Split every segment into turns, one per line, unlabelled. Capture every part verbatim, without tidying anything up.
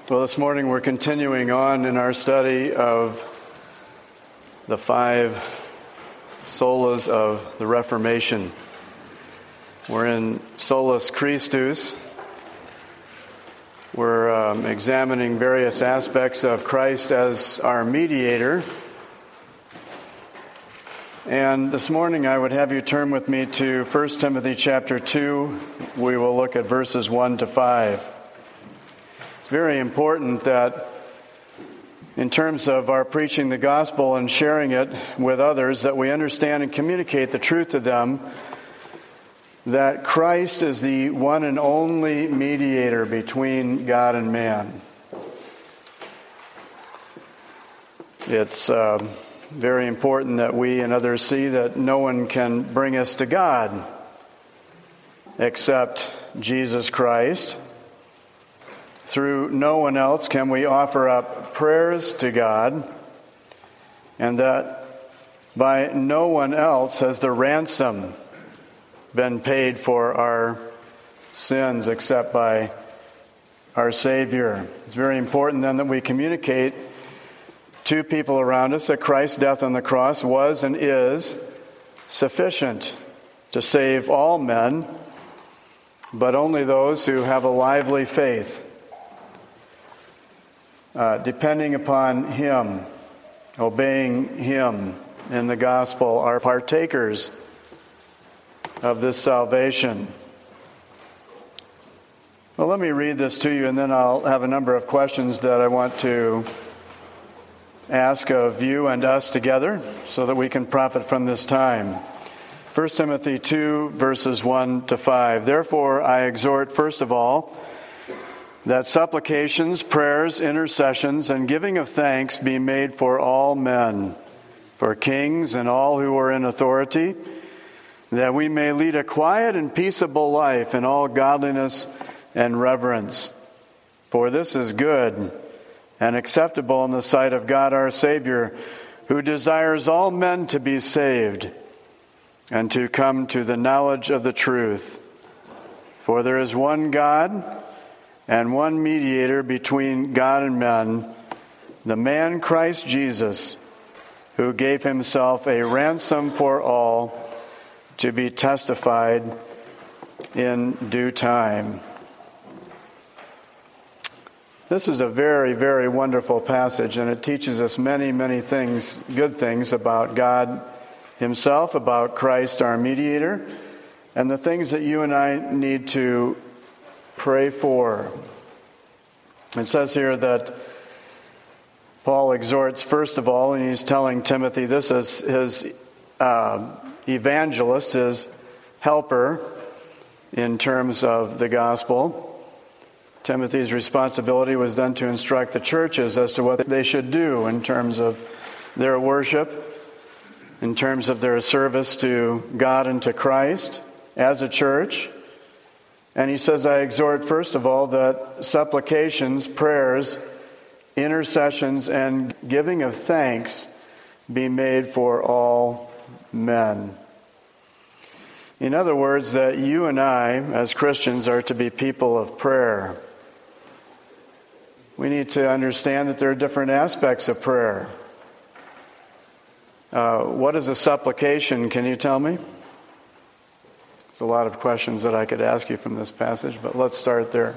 Well, this morning we're continuing on in our study of the five solas of the Reformation. We're in Solus Christus. We're um, examining various aspects of Christ as our mediator. And this morning I would have you turn with me to First Timothy chapter two. We will look at verses one to five. It's very important that in terms of our preaching the gospel and sharing it with others, that we understand and communicate the truth to them that Christ is the one and only mediator between God and man. It's uh, very important that we and others see that no one can bring us to God except Jesus Christ. Through no one else can we offer up prayers to God, and that by no one else has the ransom been paid for our sins except by our Savior. It's very important then that we communicate to people around us that Christ's death on the cross was and is sufficient to save all men, but only those who have a lively faith. Uh, depending upon Him, obeying Him in the gospel, are partakers of this salvation. Well, let me read this to you, and then I'll have a number of questions that I want to ask of you and us together so that we can profit from this time. First Timothy two, verses one to five. Therefore, I exhort, first of all, that supplications, prayers, intercessions, and giving of thanks be made for all men, for kings and all who are in authority, that we may lead a quiet and peaceable life in all godliness and reverence. For this is good and acceptable in the sight of God our Savior, who desires all men to be saved and to come to the knowledge of the truth. For there is one God and one mediator between God and men, the man Christ Jesus, who gave himself a ransom for all, to be testified in due time. This is a very, very wonderful passage, and it teaches us many, many things, good things about God Himself, about Christ our mediator, and the things that you and I need to pray for. It says here that Paul exhorts, first of all, and he's telling Timothy this as his uh, evangelist, his helper in terms of the gospel. Timothy's responsibility was then to instruct the churches as to what they should do in terms of their worship, in terms of their service to God and to Christ as a church. And he says, I exhort, first of all, that supplications, prayers, intercessions, and giving of thanks be made for all men. In other words, that you and I, as Christians, are to be people of prayer. We need to understand that there are different aspects of prayer. Uh, what is a supplication? Can you tell me? There's a lot of questions that I could ask you from this passage, but let's start there.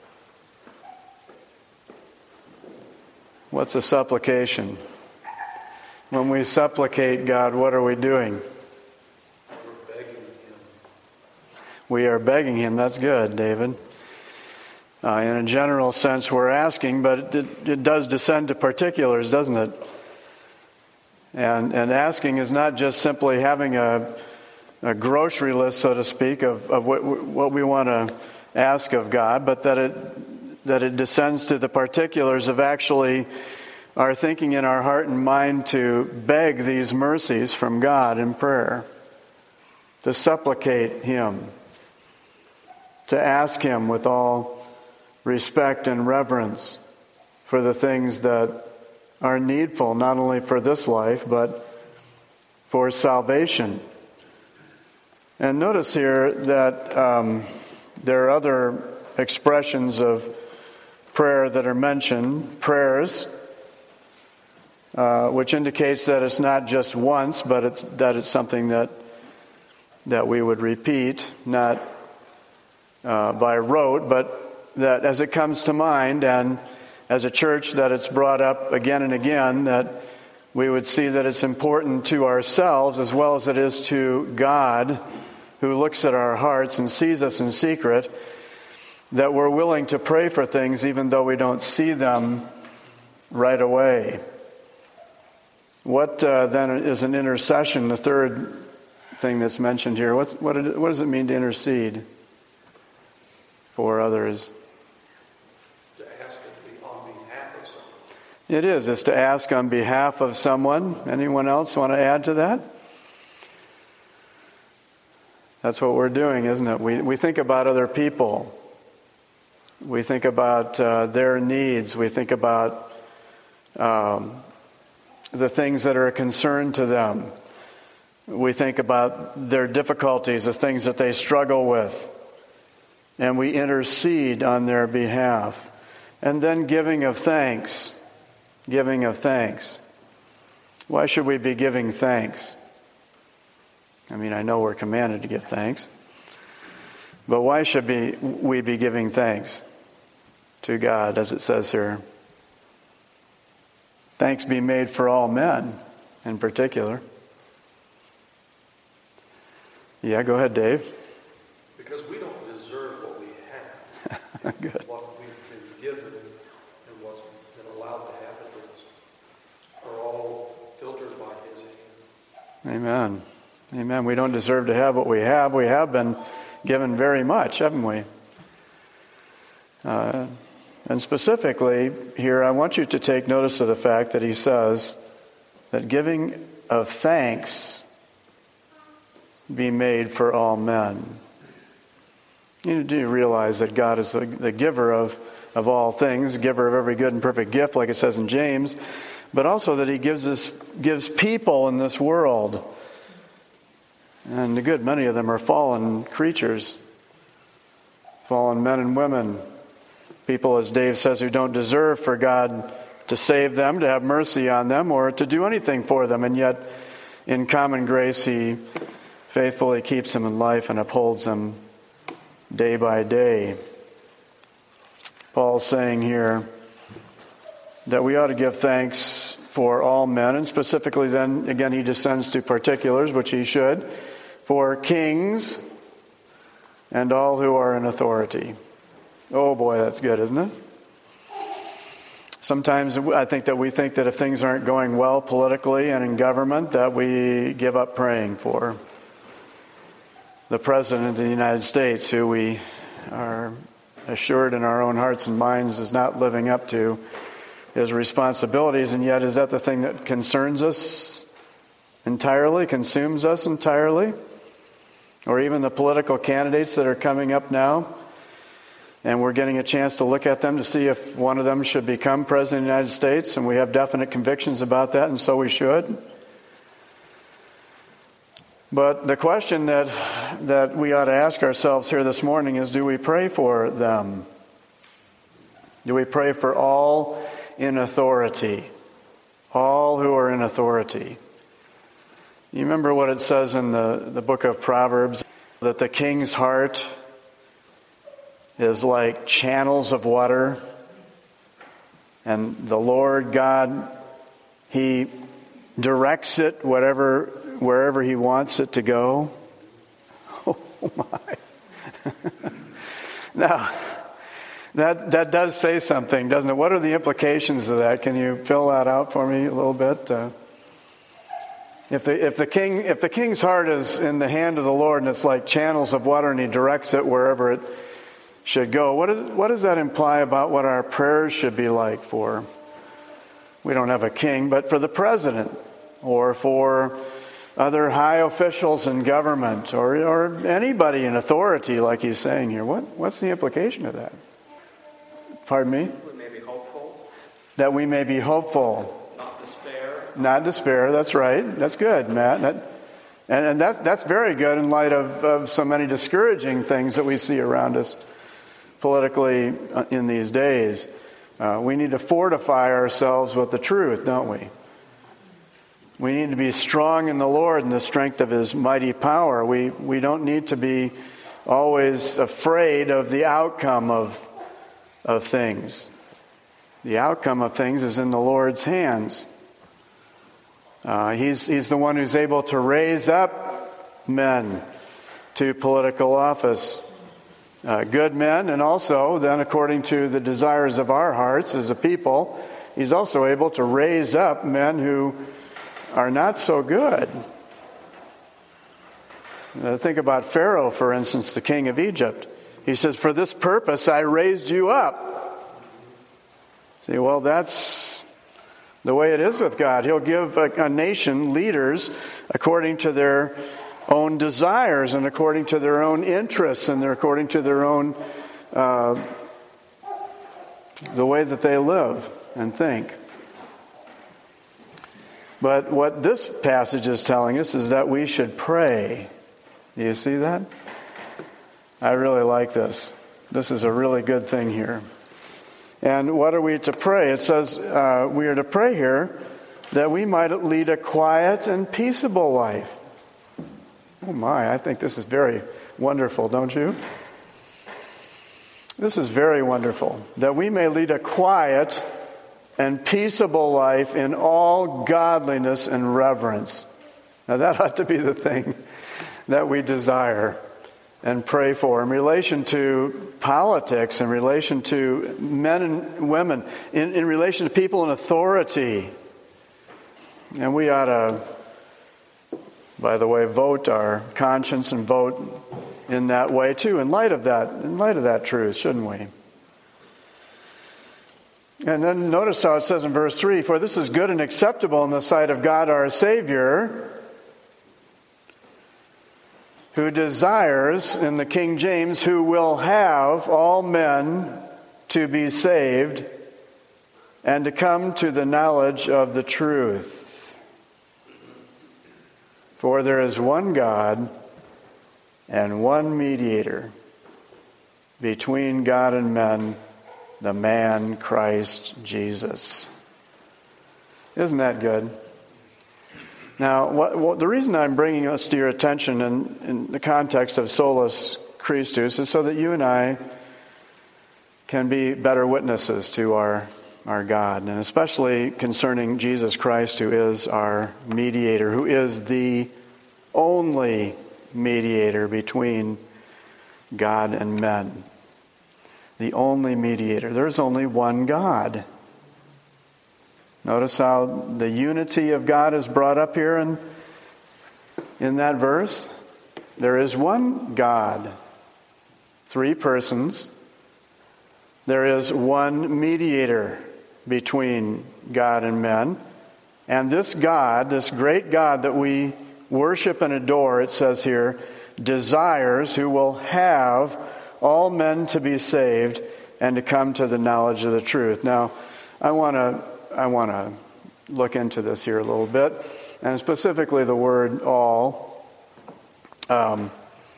What's a supplication? When we supplicate God, what are we doing?
We're begging Him.
We are begging Him. That's good, David. Uh, in a general sense, we're asking, but it, it does descend to particulars, doesn't it? And, and asking is not just simply having a a grocery list, so to speak, of, of what, what we want to ask of God, but that it that it descends to the particulars of actually our thinking in our heart and mind to beg these mercies from God in prayer, to supplicate Him, to ask Him with all respect and reverence for the things that are needful, not only for this life, but for salvation. And notice here that um, there are other expressions of prayer that are mentioned, prayers, uh, which indicates that it's not just once, but it's that it's something that that we would repeat, not uh, by rote, but that as it comes to mind, and as a church that it's brought up again and again, that we would see that it's important to ourselves as well as it is to God, who looks at our hearts and sees us in secret, that we're willing to pray for things even though we don't see them right away. What uh, then is an intercession? The third thing that's mentioned here. What, what, what does it mean to intercede for others?
To ask to be on behalf of someone.
It is. It's to ask on behalf of someone. Anyone else want to add to that? That's what we're doing, isn't it? We we think about other people. We think about uh, their needs. We think about um, the things that are a concern to them. We think about their difficulties, the things that they struggle with. And we intercede on their behalf. And then giving of thanks. Giving of thanks. Why should we be giving thanks? I mean, I know we're commanded to give thanks. But why should be, we be giving thanks to God, as it says here? Thanks be made for all men, in particular. Yeah, go ahead, Dave.
Because we don't deserve what we have.
Good.
What we've been given and what's been allowed to happen to us are all filtered by His hand.
Amen. Amen. We don't deserve to have what we have. We have been given very much, haven't we? Uh, and specifically here, I want you to take notice of the fact that he says that giving of thanks be made for all men. You do realize that God is the, the giver of, of all things, giver of every good and perfect gift, like it says in James, but also that He gives us gives people in this world. And a good many of them are fallen creatures, fallen men and women, people, as Dave says, who don't deserve for God to save them, to have mercy on them, or to do anything for them. And yet, in common grace, He faithfully keeps them in life and upholds them day by day. Paul's saying here that we ought to give thanks for all men, and specifically then, again, he descends to particulars, which he should, for kings and all who are in authority. Oh boy, that's good, isn't it? Sometimes I think that we think that if things aren't going well politically and in government, that we give up praying for the President of the United States, who we are assured in our own hearts and minds is not living up to his responsibilities, and yet is that the thing that concerns us entirely, consumes us entirely? Or even the political candidates that are coming up now, and we're getting a chance to look at them to see if one of them should become President of the United States, and we have definite convictions about that, and so we should. But the question that that we ought to ask ourselves here this morning is, do we pray for them? Do we pray for all in authority? All who are in authority. You remember what it says in the, the book of Proverbs, that the king's heart is like channels of water, and the Lord God, He directs it whatever wherever He wants it to go. Oh my. Now, that that does say something, doesn't it? What are the implications of that? Can you fill that out for me a little bit? Uh, if the if the king if the king's heart is in the hand of the Lord, and it's like channels of water, and He directs it wherever it should go, what is what does that imply about what our prayers should be like for? We don't have a king, but for the president, or for other high officials in government, or or anybody in authority, like he's saying here. What what's the implication of that? Pardon me?
We may be hopeful.
That we may be hopeful.
Not despair.
Not despair, that's right. That's good, Matt. That, and and that, that's very good in light of, of so many discouraging things that we see around us politically in these days. Uh, we need to fortify ourselves with the truth, don't we? We need to be strong in the Lord and the strength of His mighty power. We, we don't need to be always afraid of the outcome of, of things. The outcome of things is in the Lord's hands. Uh, he's, he's the one who's able to raise up men to political office. Uh, good men, and also then according to the desires of our hearts as a people, He's also able to raise up men who are not so good. Uh, think about Pharaoh, for instance, the king of Egypt. He says, "For this purpose I raised you up." See, well, that's the way it is with God. He'll give a, a nation leaders according to their own desires and according to their own interests and according to their own, uh, the way that they live and think. But what this passage is telling us is that we should pray. Do you see that? I really like this. This is a really good thing here. And what are we to pray? It says uh, we are to pray here that we might lead a quiet and peaceable life. Oh my, I think this is very wonderful, don't you? This is very wonderful. That we may lead a quiet and peaceable life in all godliness and reverence. Now that ought to be the thing that we desire and pray for in relation to politics, in relation to men and women, in, in relation to people in authority. And we ought to, by the way, vote our conscience and vote in that way too, in light of that, in light of that truth, shouldn't we? And then notice how it says in verse three, "For this is good and acceptable in the sight of God our Savior, who desires," in the King James, "who will have all men to be saved and to come to the knowledge of the truth. For there is one God and one mediator between God and men, the man Christ Jesus." Isn't that good? Now, what, what, the reason I'm bringing this to your attention in, in the context of Solus Christus is so that you and I can be better witnesses to our, our God, and especially concerning Jesus Christ, who is our mediator, who is the only mediator between God and men. The only mediator. There's only one God. Notice how the unity of God is brought up here in, in that verse. There is one God, three persons. There is one mediator between God and men. And this God, this great God that we worship and adore, it says here, desires, who will have all men to be saved and to come to the knowledge of the truth. Now, I want to I want to look into this here a little bit, and specifically the word all. Um,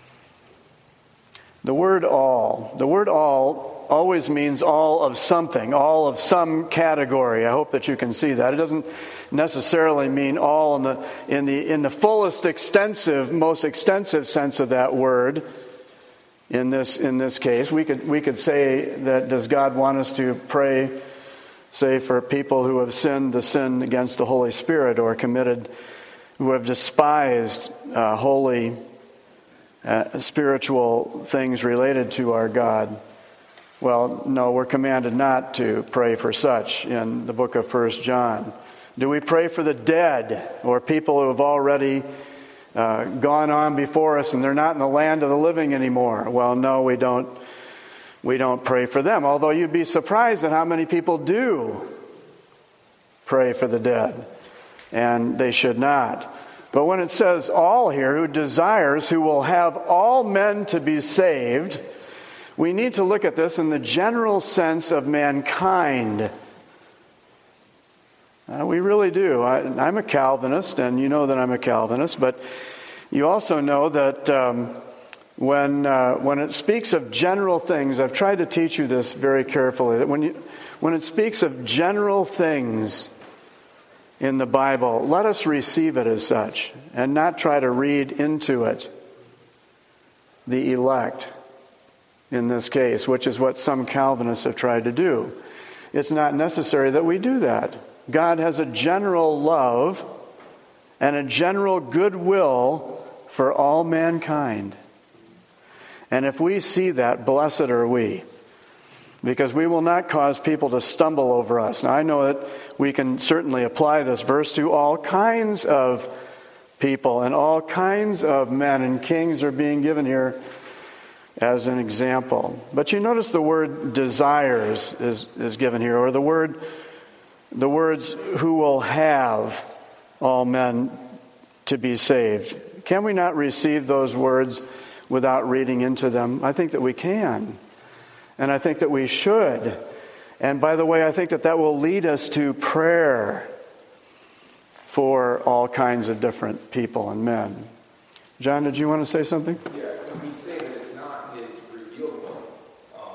the word all. The word all always means all of something, all of some category. I hope that you can see that. It doesn't necessarily mean all in the in the in the fullest extensive, most extensive sense of that word. In this in this case, we could we could say that, does God want us to pray, say, for people who have sinned the sin against the Holy Spirit, or committed, who have despised uh, holy uh, spiritual things related to our God? Well, no, we're commanded not to pray for such in the book of First John. Do we pray for the dead, or people who have already uh, gone on before us and they're not in the land of the living anymore? Well, no, we don't. We don't pray for them, although you'd be surprised at how many people do pray for the dead, and they should not. But when it says all here, who desires, who will have all men to be saved, we need to look at this in the general sense of mankind. Uh, we really do. I, I'm a Calvinist, and you know that I'm a Calvinist, but you also know that um, When uh, when it speaks of general things, I've tried to teach you this very carefully, that when you when it speaks of general things in the Bible, let us receive it as such and not try to read into it the elect in this case, which is what some Calvinists have tried to do. It's not necessary that we do that. God has a general love and a general goodwill for all mankind. And if we see that, blessed are we, because we will not cause people to stumble over us. Now, I know that we can certainly apply this verse to all kinds of people and all kinds of men, and kings are being given here as an example. But you notice the word desires is, is given here, or the word, the words who will have all men to be saved. Can we not receive those words without reading into them? I think that we can. And I think that we should. And by the way, I think that that will lead us to prayer for all kinds of different people and men. John, did you want to say something?
Yeah, when we say that it's not his revealed will, um,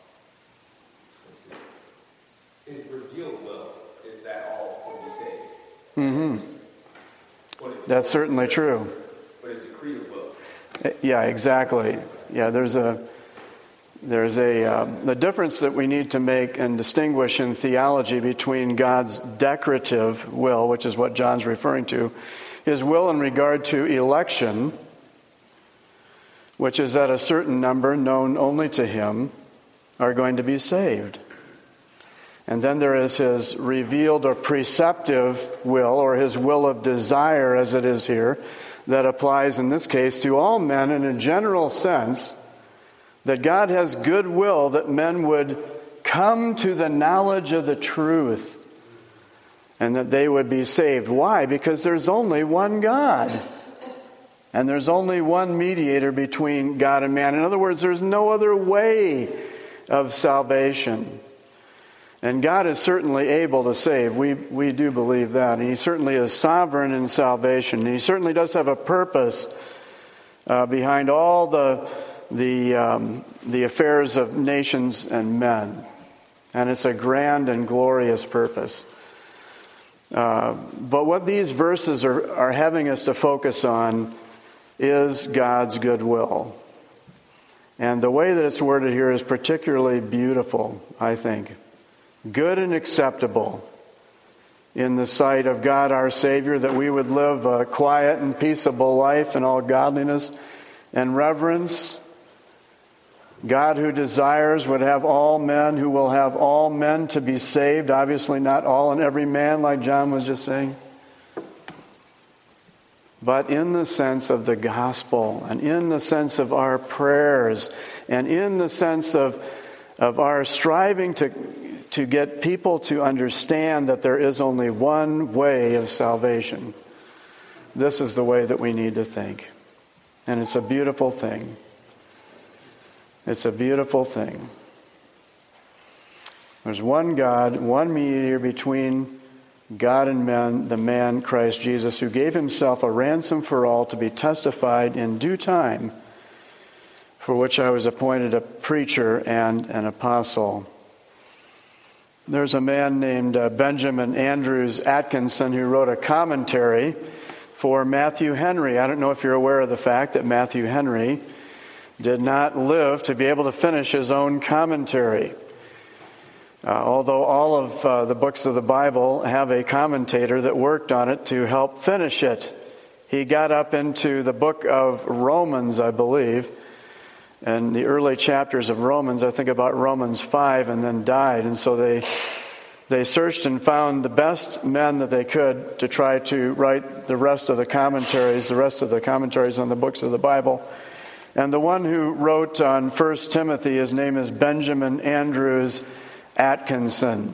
his revealed will is that all will be saved.
Mm-hmm. That's certainly true.
But his decreed will.
Yeah, exactly. Yeah, there's a there's a uh, the difference that we need to make and distinguish in theology between God's decretive will, which is what John's referring to, his will in regard to election, which is that a certain number known only to him are going to be saved. And then there is his revealed or preceptive will, or his will of desire as it is here, that applies in this case to all men in a general sense, that God has good will that men would come to the knowledge of the truth and that they would be saved. Why? Because there's only one God. And there's only one mediator between God and man. In other words, there's no other way of salvation. And God is certainly able to save. We we do believe that. And He certainly is sovereign in salvation. And He certainly does have a purpose uh, behind all the the um, the affairs of nations and men. And it's a grand and glorious purpose. Uh, but what these verses are, are having us to focus on is God's goodwill. And the way that it's worded here is particularly beautiful, I think. Good and acceptable in the sight of God our Savior, that we would live a quiet and peaceable life in all godliness and reverence. God who desires would have all men, who will have all men to be saved. Obviously not all and every man, like John was just saying. But in the sense of the gospel, and in the sense of our prayers, and in the sense of, of our striving to to get people to understand that there is only one way of salvation. This is the way that we need to think. And it's a beautiful thing. It's a beautiful thing. There's one God, one mediator between God and men, the man Christ Jesus, who gave himself a ransom for all to be testified in due time, for which I was appointed a preacher and an apostle. There's a man named uh, Benjamin Andrews Atkinson who wrote a commentary for Matthew Henry. I don't know if you're aware of the fact that Matthew Henry did not live to be able to finish his own commentary. Uh, although all of uh, the books of the Bible have a commentator that worked on it to help finish it. He got up into the book of Romans, I believe, and the early chapters of Romans, I think about Romans five, and then died. And so they they searched and found the best men that they could to try to write the rest of the commentaries, the rest of the commentaries on the books of the Bible. And the one who wrote on First Timothy, his name is Benjamin Andrews Atkinson.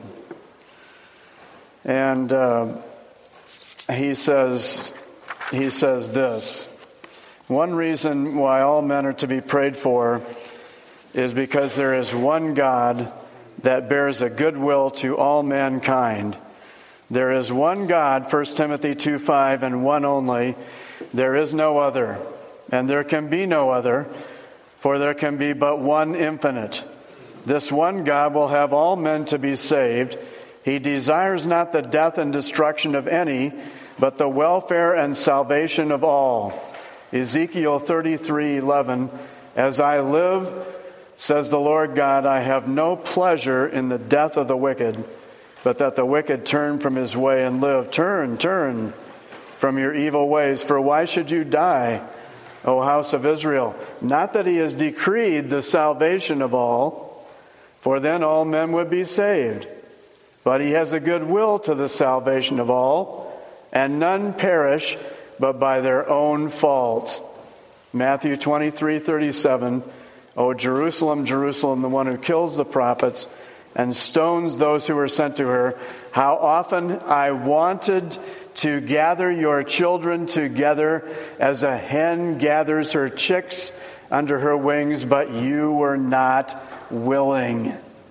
And uh, he says he says this: one reason why all men are to be prayed for is because there is one God that bears a good will to all mankind. There is one God, First Timothy two five, and one only. There is no other, and there can be no other, for there can be but one infinite, This one God will have all men to be saved. He desires not the death and destruction of any, but the welfare and salvation of all. Ezekiel thirty-three eleven, as I live, says the Lord God, I have no pleasure in the death of the wicked, but that the wicked turn from his way and live. Turn, turn from your evil ways, for why should you die, O house of Israel? Not that he has decreed the salvation of all, for then all men would be saved. But he has a good will to the salvation of all, and none perish but by their own fault. Matthew twenty-three thirty-seven, O Jerusalem, Jerusalem, the one who kills the prophets and stones those who are sent to her, how often I wanted to gather your children together as a hen gathers her chicks under her wings, but you were not willing.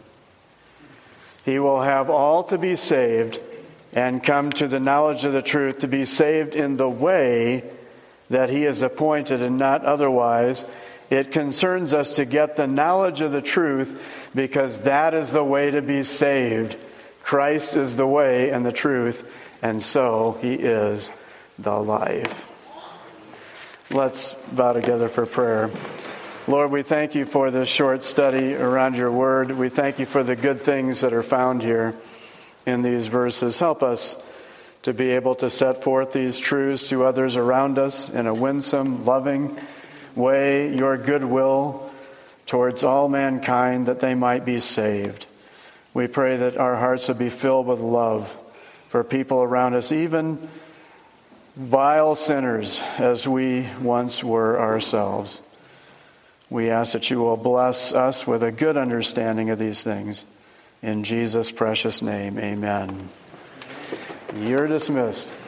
He will have all to be saved and come to the knowledge of the truth, to be saved in the way that he has appointed and not otherwise. It concerns us to get the knowledge of the truth because that is the way to be saved. Christ is the way and the truth, and so he is the life. Let's bow together for prayer. Lord, we thank you for this short study around your word. We thank you for the good things that are found here in these verses. Help us to be able to set forth these truths to others around us in a winsome, loving way, your goodwill towards all mankind, that they might be saved. We pray that our hearts would be filled with love for people around us, even vile sinners as we once were ourselves. We ask that you will bless us with a good understanding of these things. In Jesus' precious name, amen. You're dismissed.